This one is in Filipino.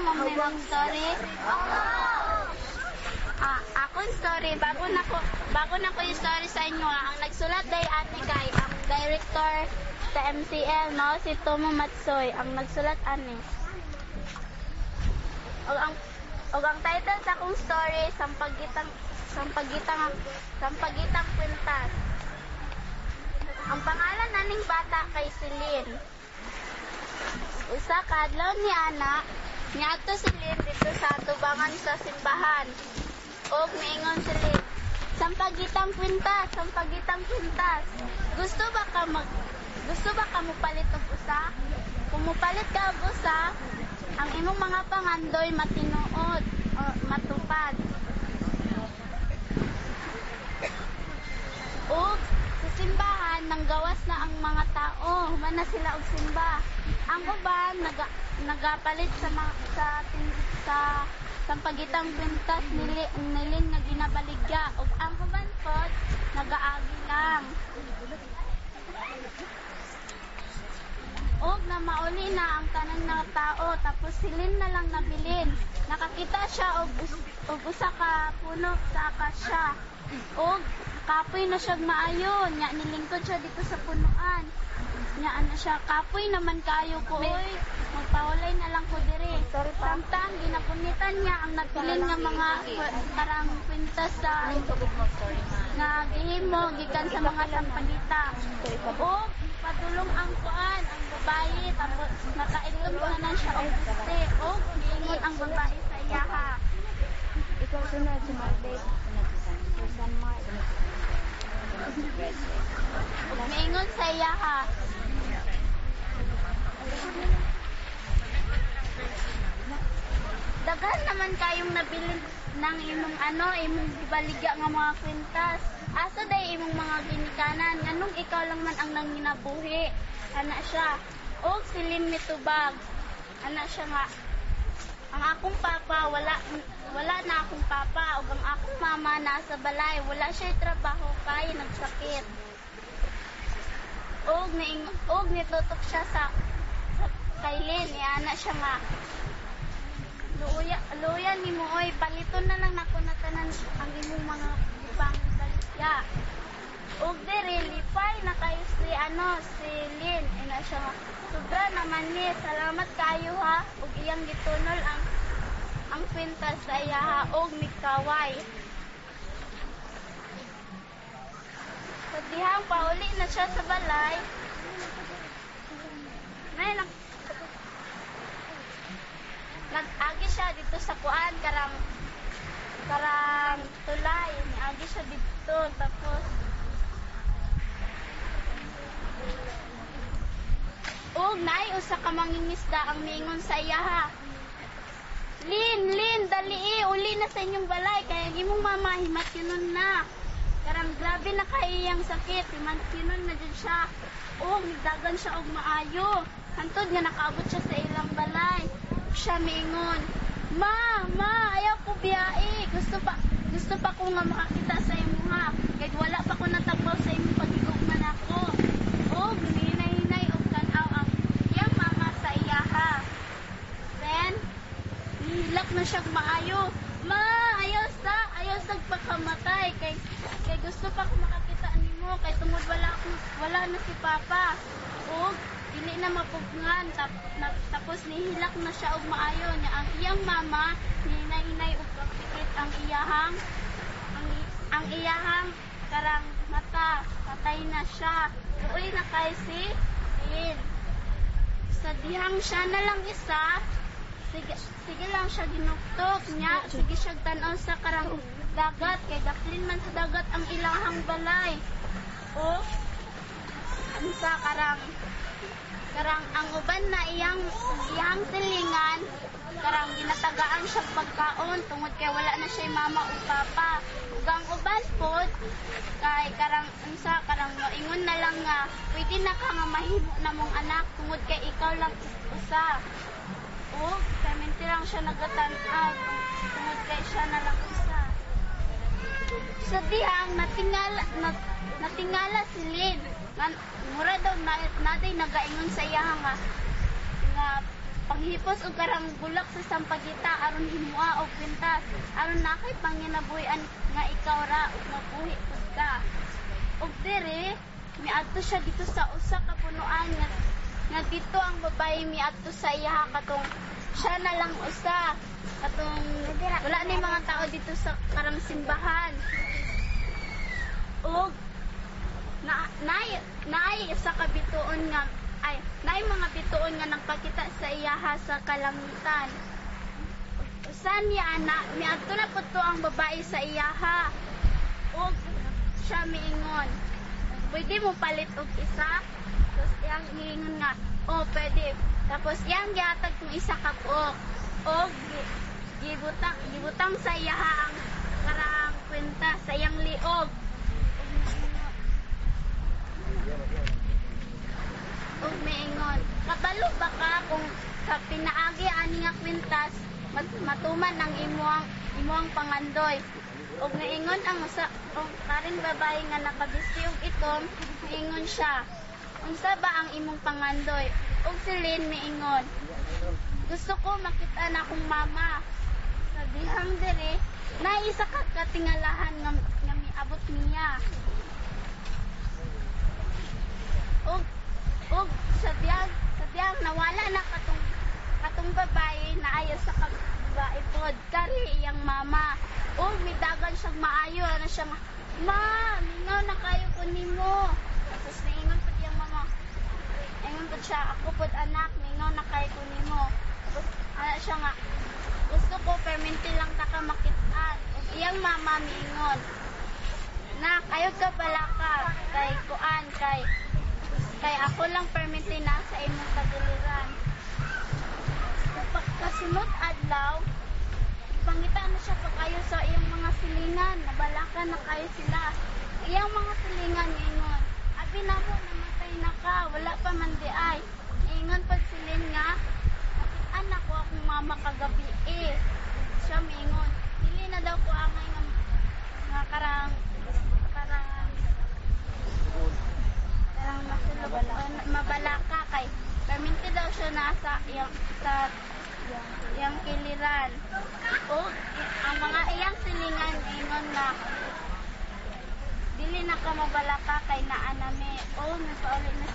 mo may mag-story? Akong story, bago na ko yung story sa inyo. Ang nagsulat day ate kay, ang director sa MCL, no? Si Tomo Matsoy, ang nagsulat ani. Og ang title sa akong story, Sampagitang Kwintas. Ang pangalan naning bata kay Celine. Usa ka adlaw ni ana, niadto si Celine dito sa tubangan sa simbahan. Og miingon si Celine, Sampagitang Kwintas, Sampagitang Kwintas. Gusto ba ka mopalit og usa? Kung mopalit ka og usa, ang imong mga pangandoy matinuod o matupad. Og sa simbahan nang gawas na ang mga tao, human na sila og simba. Ang uban nagapalit sa Sampagitang Kwintas nilin nga ginabaligya og ang uban pod nagaagi lang. Og na mauli na ang tanang na tao, tapos silin na lang nabilin. Nakakita siya og usa ka puno sa akasya. Og kapoy na siya maayo, nya nilingkod siya dito sa punuan. Nya ana siya, kapoy naman kayo ko oy. Magpawalay na lang ko dire. Samtang ginapunitan niya ang nabilin nga mga parang kwintas sa nga gihimo gikan sa mga sampagita. Og padulong ang kuan ang babae, tapos nakainom na siya og guste. Og giingon ang babae sa iyaha. Ikaw sunod si Mardet. Susan Mar. Maingon sa iyaha. Daghan naman kayong nabilin ng imong ibaligya nga mga kwintas. Asa day imong mga ginikanan, nganong ikaw lang man ang nanginabuhi. Ana siya. Og silin mitubag. Ana siya nga. Ang akong papa, wala na akong papa. Og ang akong mama nasa balay. Wala siya trabaho kay nagsakit. Og nitutok siya sa kailin. Ana siya nga. Luya ni mo, oy, paliton na lang nako na tanan ang imong mga ibang baligya. Og dire lipay na kayo si Lynn. Ina siya nga. Sobra naman ni, salamat kayo ha. Og iyang gitunol ang kwintas sa iya ha. Og mikaway. Sa dihang pauli na siya sa balay. Nag-agi siya dito sa kuan, karang tulay. Nag-agi siya dito, tapos nay usa ka mangingisda ang mingon sa iya ha. Lin, dali uli na sa inyong balay, kaya imong mama himatkinon na. Karang grabe na kaiyang sakit, himatkinon na dyan siya. Nagdagan siya og maayo. Hantod nga nakaabot siya sa ilang balay. Siya mingon, Ma, ayaw ko biyae. Gusto pa ko nga makakita sa imo ha. Kahit wala pa ko natagbaw sa imo pagigugman ako. Hinay-hinay og tanaw ang iyang mama sa iya ha. Then, nihilak na siya maayo. Ma, ayaw sa pagkamatay. Kay gusto pa ko makakita nimo. Kay tungod wala na si Papa. Dili na mapugngan, tapos nihilak na siya og maayo niya ang iyang mama, hinay-hinay og kapikit ang iyahang karang mata, patay na siya. Uy na kay si Lynn. Sa dihang siya na lang isa, sige lang siya ginuktok niya, sige siya tanaw sa karang dagat, kay daplin man sa dagat ang ilahang balay. Sa karang ang uban na iyang silingan, karang ginatagaan siya pagkaon tungod kay wala na siya mama o papa. Ug ang uban pod kay karang moingon na lang nga pwede na ka nga mahimo na mong anak tungod kay ikaw lang usa. Kay minti lang siya nagatan-ag tungod kay siya na lang usa. Sa dihang natingala si Lynn. Mura daw naday nagaingon sa iya nga Panghipos og karang bulak sa sampagita aron himua og kwintas aron nakay panginabuhian nga ikaw ra ug mabuhi pud ka. Og dire miadto siya dito sa usa ka punuan nga dito ang babae miadto sa iya katong siya na lang usa katong wala ni mga tao dito sa karang simbahan. Og naay sa kabituon nga ay naay mga bituon nga nagpakita sa iyaha sa kalangitan. Usan niya ana miadto na pud to ang babae sa iyaha. Og siya miingon, pwede mo palit og isa? Tapos iyang miingon nga, oh pwede. Tapos iyang gihatag kung isa ka buok. Og gibutang sa iyaha ang karang kwenta sa iyang liog. Og miingon, kabalo ba ka kung sa pinaagi ani nga kwintas matuman ang imuang pangandoy? Og naingon ang usa og karing babae nga nakabisi og itom, miingon siya, unsa ba ang imong pangandoy? Og silin miingon, gusto ko makita na akong mama. Sa dihang dire, naisa ka katingalahan nga miabot niya. Og sa diyang nawala na katong babae na ayo sa babae pod kari iyang mama. Og midagan siyang maayo na siya nga, ma, mingaw na kayo ko nimo. Tapos naingon pod iyang mama, naingon pod siya, ako pod anak, mingaw na kayo ko nimo. Tapos siya nga, gusto ko perminti lang ta ka makitaan. Og iyang mama miingon, na kayo ka pala ka kay kuan kay ako lang perminti na sa imong kadiliran. Pagkasunod adlaw, pangita na siya pag-ayo sa iyang mga silingan, nabalakan na kayo sila. Iyang mga silingan ingon, abi na mo, namatay na ka, wala pa man di ay. Ingon pag silin nga, nakitaan ako akong mama kagabi eh. Siya mingon, dili na daw ko angay nga karang mabalaka kay perminti daw siya nasa iyang kiliran. O ang mga iyang silingan ingon na dili na ka mabalaka kay naanami. O nagpauli na